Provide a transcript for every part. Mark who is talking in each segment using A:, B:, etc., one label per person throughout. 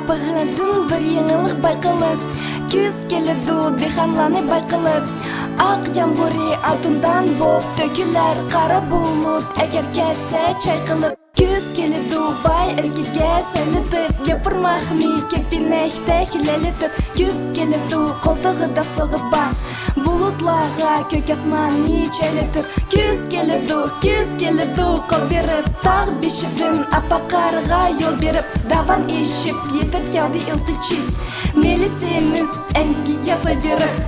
A: Аппағыдың бір еңілік байқылып, күз келеді диханланы байқылып. Ақ ямғыры алтындан боп төкілер қара бұлыт, әгер кетсе чайқылып. Күз келеді бай іргеге сәлітіп, япырмақ ми кепінәйті келелітіп. Күз келеді қолтығыда соғыба, бұлытлаға көк асманы чәлітіп. Күз келеді қол беріп, тағы бешідің апа қарыға ел беріп. Даван ешіп, етіп келді үлкічі, мелісеміз әңгі яза беріп.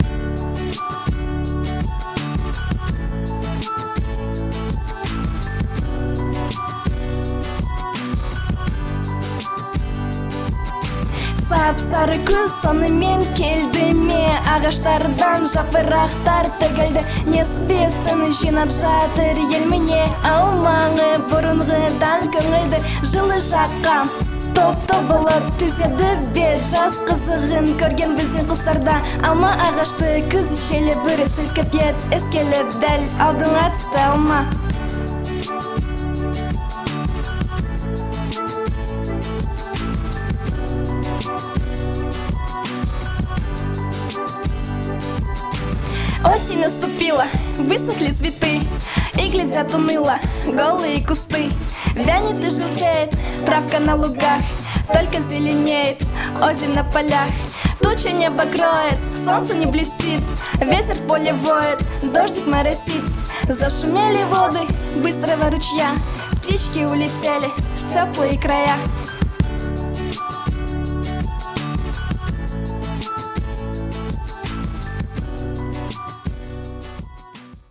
A: Сап-сары күз сонымен келді ме, ағаштардан жапырақтар төгілді. Несібесін жинап жатыр ел міне, аумаңы бұрынғыдан көңілді. Жылы жаққа топ-топ болып түзеді бет, жас қызығын көрген біздің құстарда. Алма ағашты күз шелі бір сілкіп ет, ескеліп дәл алдыңа түсті алма. Осень наступила, высохли цветы, и глядят уныло голые кусты. Вянет и желтеет травка на лугах, только зеленеет озимь на полях. Туча небо кроет, солнце не блестит, ветер в поле воет, дождик моросит. Зашумели воды быстрого ручья, птички улетели в теплые края.